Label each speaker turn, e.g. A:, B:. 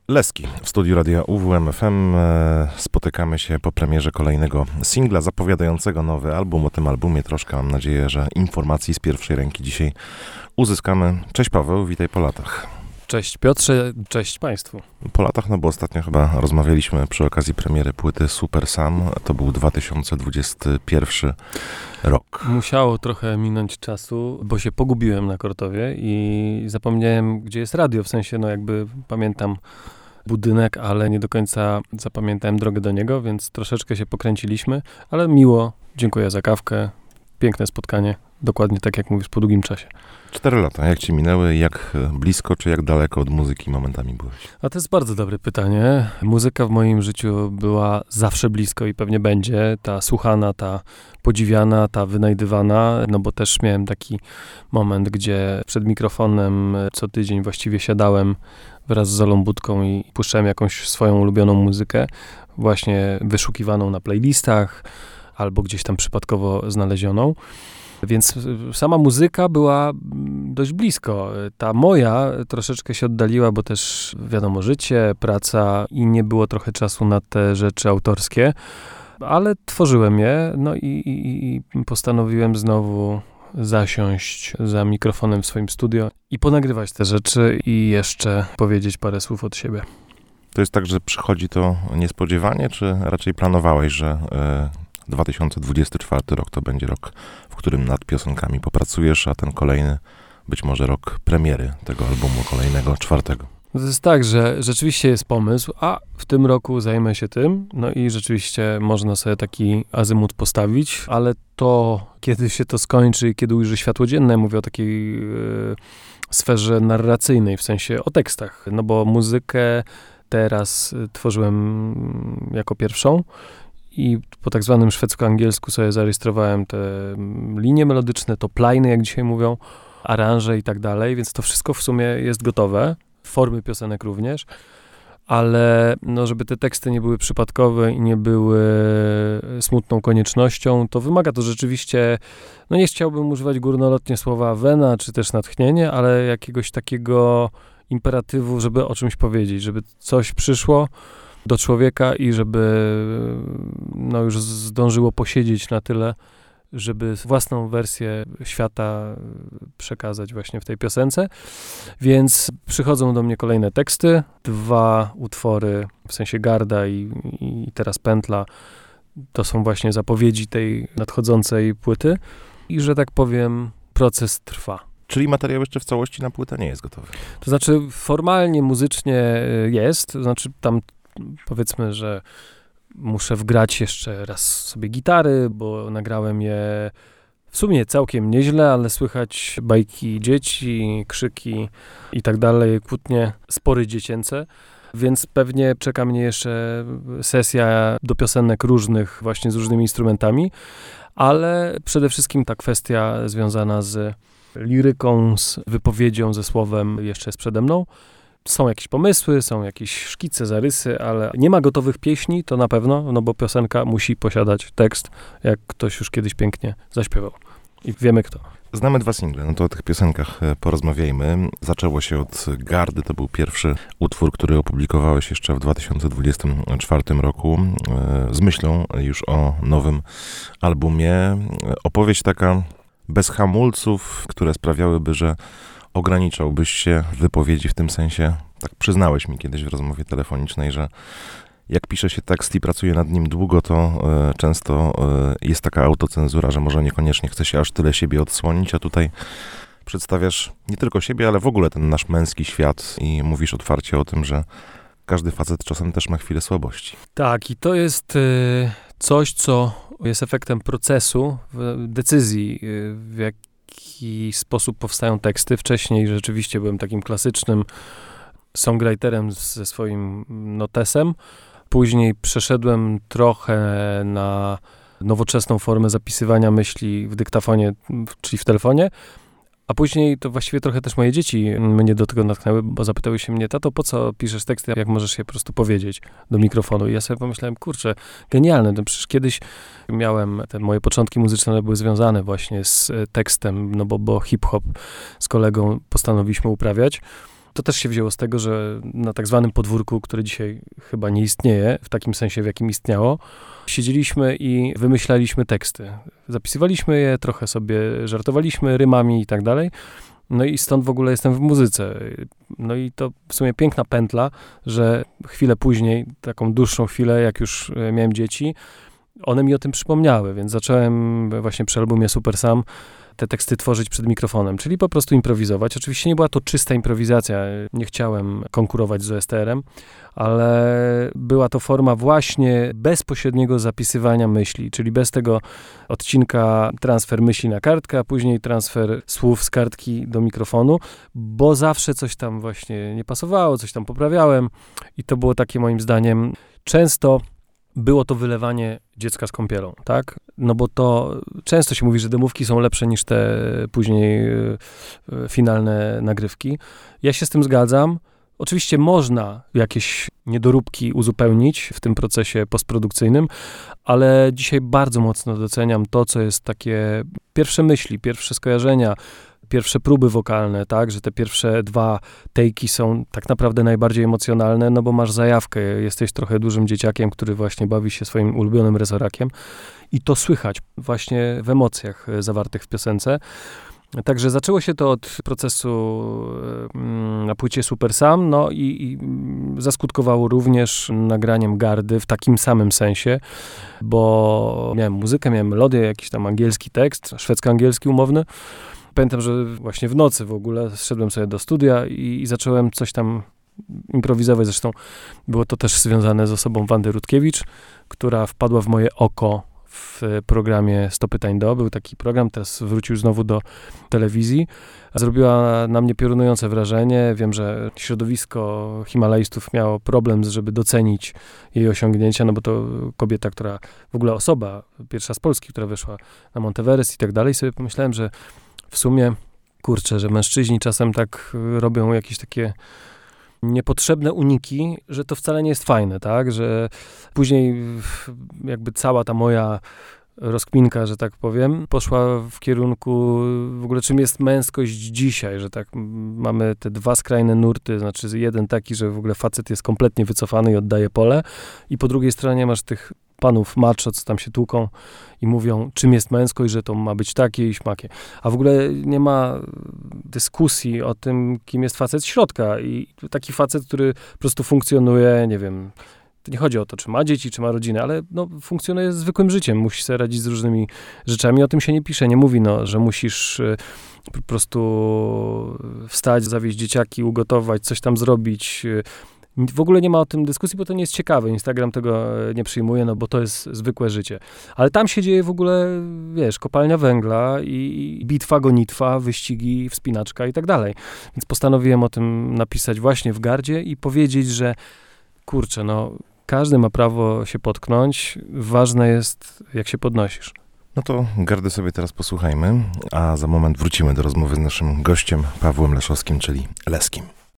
A: Leski w studiu radia UWMFM. Spotykamy się po premierze kolejnego singla zapowiadającego nowy album. O tym albumie troszkę mam nadzieję, że informacji z pierwszej ręki dzisiaj uzyskamy. Cześć Paweł, witaj po latach.
B: Cześć Piotrze, cześć Państwu.
A: Po latach, no bo ostatnio chyba rozmawialiśmy przy okazji premiery płyty Super Sam. To był 2021 rok.
B: Musiało trochę minąć czasu, bo się pogubiłem na Kortowie i zapomniałem, gdzie jest radio. W sensie, no jakby pamiętam budynek, ale nie do końca zapamiętałem drogę do niego, więc troszeczkę się pokręciliśmy, ale miło, dziękuję za kawkę, piękne spotkanie, dokładnie tak jak mówisz, po długim czasie.
A: 4 lata, jak ci minęły, jak blisko czy jak daleko od muzyki momentami byłeś?
B: A to jest bardzo dobre pytanie. Muzyka w moim życiu była zawsze blisko i pewnie będzie, ta słuchana, ta podziwiana, ta wynajdywana, no bo też miałem taki moment, gdzie przed mikrofonem co tydzień właściwie siadałem wraz z Zolą Budką i puszczałem jakąś swoją ulubioną muzykę, właśnie wyszukiwaną na playlistach albo gdzieś tam przypadkowo znalezioną. Więc sama muzyka była dość blisko. Ta moja troszeczkę się oddaliła, bo też wiadomo, życie, praca i nie było trochę czasu na te rzeczy autorskie, ale tworzyłem je, no i postanowiłem znowu zasiąść za mikrofonem w swoim studio i ponagrywać te rzeczy i jeszcze powiedzieć parę słów od siebie.
A: To jest tak, że przychodzi to niespodziewanie, czy raczej planowałeś, że 2024 rok to będzie rok, w którym nad piosenkami popracujesz, a ten kolejny być może rok premiery tego albumu kolejnego, 4.
B: To jest tak, że rzeczywiście jest pomysł, a w tym roku zajmę się tym, no i rzeczywiście można sobie taki azymut postawić, ale to, kiedy się to skończy i kiedy ujrzy światło dzienne, mówię o takiej sferze narracyjnej, w sensie o tekstach, no bo muzykę teraz tworzyłem jako pierwszą, i po tak zwanym szwedzko-angielsku sobie zarejestrowałem te linie melodyczne, topliny, jak dzisiaj mówią, aranże i tak dalej, więc to wszystko w sumie jest gotowe, formy piosenek również, ale no, żeby te teksty nie były przypadkowe i nie były smutną koniecznością, to wymaga to rzeczywiście, no nie chciałbym używać górnolotnie słowa wena, czy też natchnienie, ale jakiegoś takiego imperatywu, żeby o czymś powiedzieć, żeby coś przyszło do człowieka i żeby no, już zdążyło posiedzieć na tyle, żeby własną wersję świata przekazać właśnie w tej piosence. Więc przychodzą do mnie kolejne teksty, 2 utwory, w sensie Garda i teraz Pętla, to są właśnie zapowiedzi tej nadchodzącej płyty i, że tak powiem, proces trwa.
A: Czyli materiał jeszcze w całości na płytę nie jest gotowy?
B: To znaczy formalnie, muzycznie jest, to znaczy tam powiedzmy, że muszę wgrać jeszcze raz sobie gitary, bo nagrałem je w sumie całkiem nieźle, ale słychać bajki dzieci, krzyki i tak dalej, kłótnie, spory dziecięce, więc pewnie czeka mnie jeszcze sesja do piosenek różnych, właśnie z różnymi instrumentami, ale przede wszystkim ta kwestia związana z liryką, z wypowiedzią, ze słowem jeszcze jest przede mną. Są jakieś pomysły, są jakieś szkice, zarysy, ale nie ma gotowych pieśni, to na pewno, no bo piosenka musi posiadać tekst, jak ktoś już kiedyś pięknie zaśpiewał. I wiemy kto.
A: Znamy 2 single, no to o tych piosenkach porozmawiajmy. Zaczęło się od Gardy, to był pierwszy utwór, który opublikowałeś jeszcze w 2024 roku z myślą już o nowym albumie. Opowieść taka bez hamulców, które sprawiałyby, że ograniczałbyś się w wypowiedzi w tym sensie, tak przyznałeś mi kiedyś w rozmowie telefonicznej, że jak pisze się tekst i pracuje nad nim długo, to często jest taka autocenzura, że może niekoniecznie chce się aż tyle siebie odsłonić, a tutaj przedstawiasz nie tylko siebie, ale w ogóle ten nasz męski świat i mówisz otwarcie o tym, że każdy facet czasem też ma chwilę słabości.
B: Tak, i to jest coś, co jest efektem procesu, decyzji, w jaki sposób powstają teksty. Wcześniej rzeczywiście byłem takim klasycznym songwriterem ze swoim notesem. Później przeszedłem trochę na nowoczesną formę zapisywania myśli w dyktafonie, czyli w telefonie. A później to właściwie trochę też moje dzieci mnie do tego natknęły, bo zapytały się mnie: tato, po co piszesz teksty, jak możesz je po prostu powiedzieć do mikrofonu? I ja sobie pomyślałem, kurczę, genialne, to przecież kiedyś miałem, te moje początki muzyczne były związane właśnie z tekstem, no bo hip-hop z kolegą postanowiliśmy uprawiać. To też się wzięło z tego, że na tak zwanym podwórku, które dzisiaj chyba nie istnieje, w takim sensie, w jakim istniało, siedzieliśmy i wymyślaliśmy teksty. Zapisywaliśmy je, trochę sobie żartowaliśmy rymami i tak dalej. No i stąd w ogóle jestem w muzyce. No i to w sumie piękna pętla, że chwilę później, taką dłuższą chwilę, jak już miałem dzieci, one mi o tym przypomniały, więc zacząłem właśnie przy albumie Super Sam te teksty tworzyć przed mikrofonem, czyli po prostu improwizować. Oczywiście nie była to czysta improwizacja, nie chciałem konkurować z OSTR-em, ale była to forma właśnie bezpośredniego zapisywania myśli, czyli bez tego odcinka transfer myśli na kartkę, a później transfer słów z kartki do mikrofonu, bo zawsze coś tam właśnie nie pasowało, coś tam poprawiałem i to było takie moim zdaniem często było to wylewanie dziecka z kąpielą, tak? No bo to często się mówi, że demówki są lepsze niż te później finalne nagrywki. Ja się z tym zgadzam. Oczywiście można jakieś niedoróbki uzupełnić w tym procesie postprodukcyjnym, ale dzisiaj bardzo mocno doceniam to, co jest takie pierwsze myśli, pierwsze skojarzenia, pierwsze próby wokalne, tak, że te pierwsze 2 take'i są tak naprawdę najbardziej emocjonalne, no bo masz zajawkę, jesteś trochę dużym dzieciakiem, który właśnie bawi się swoim ulubionym resorakiem i to słychać właśnie w emocjach zawartych w piosence. Także zaczęło się to od procesu na płycie Super Sam, no i zaskutkowało również nagraniem Gardy w takim samym sensie, bo miałem muzykę, miałem melodię, jakiś tam angielski tekst, szwedzko-angielski umowny. Pamiętam, że właśnie w nocy w ogóle zszedłem sobie do studia i zacząłem coś tam improwizować. Zresztą było to też związane z osobą Wandy Rutkiewicz, która wpadła w moje oko w programie 100 pytań do. Był taki program, teraz wrócił znowu do telewizji. Zrobiła na mnie piorunujące wrażenie. Wiem, że środowisko himalajstów miało problem, żeby docenić jej osiągnięcia, no bo to kobieta, która, w ogóle osoba, pierwsza z Polski, która weszła na Monteverest i tak dalej. Sobie pomyślałem, że w sumie, kurczę, że mężczyźni czasem tak robią jakieś takie niepotrzebne uniki, że to wcale nie jest fajne, tak? Że później jakby cała ta moja rozkminka, że tak powiem, poszła w kierunku w ogóle czym jest męskość dzisiaj, że tak mamy te 2 skrajne nurty, znaczy jeden taki, że w ogóle facet jest kompletnie wycofany i oddaje pole i po drugiej stronie masz tych panów macho, co tam się tłuką i mówią, czym jest męskość, że to ma być takie i śmakie. A w ogóle nie ma dyskusji o tym, kim jest facet z środka i taki facet, który po prostu funkcjonuje, nie wiem, to nie chodzi o to, czy ma dzieci, czy ma rodzinę, ale no, funkcjonuje zwykłym życiem, musi sobie radzić z różnymi rzeczami, o tym się nie pisze, nie mówi, no, że musisz po prostu wstać, zawieźć dzieciaki, ugotować, coś tam zrobić. W ogóle nie ma o tym dyskusji, bo to nie jest ciekawe. Instagram tego nie przyjmuje, no bo to jest zwykłe życie. Ale tam się dzieje w ogóle, wiesz, kopalnia węgla i bitwa, gonitwa, wyścigi, wspinaczka i tak dalej. Więc postanowiłem o tym napisać właśnie w Gardzie i powiedzieć, że kurczę, no każdy ma prawo się potknąć. Ważne jest, jak się podnosisz.
A: No to Gardy sobie teraz posłuchajmy, a za moment wrócimy do rozmowy z naszym gościem Pawłem Leszowskim, czyli Leskim.